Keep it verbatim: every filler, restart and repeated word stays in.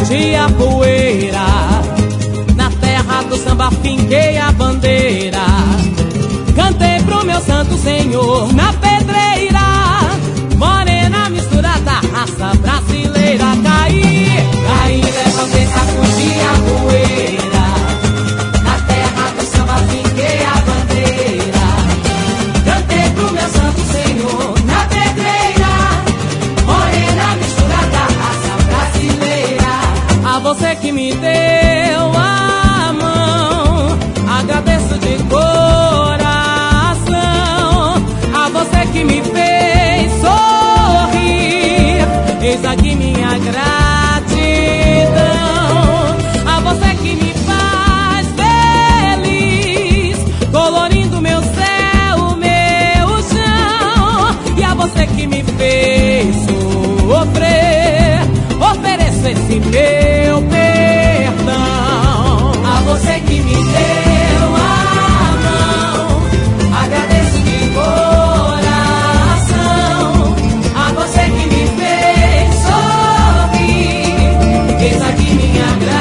sacudi a poeira, na terra do samba finquei a bandeira. Cantei pro meu santo Senhor na pedreira, morena misturada, raça brasileira. Caí, caí, levantei, sacudi a poeira, na terra do samba finquei a bandeira. Cantei pro meu santo Senhor na pedreira, morena misturada, raça brasileira. A você que me deu a mão, agradeço de coração. A você que me fez sorrir, eis aqui minha gratidão. A você que me faz feliz, colorindo meu céu, meu chão. E a você que me fez sofrer, ofereço esse meu perdão. A você que me deu a mão, agradeço de coração. A você que me fez sorrir, eis aqui minha gratidão.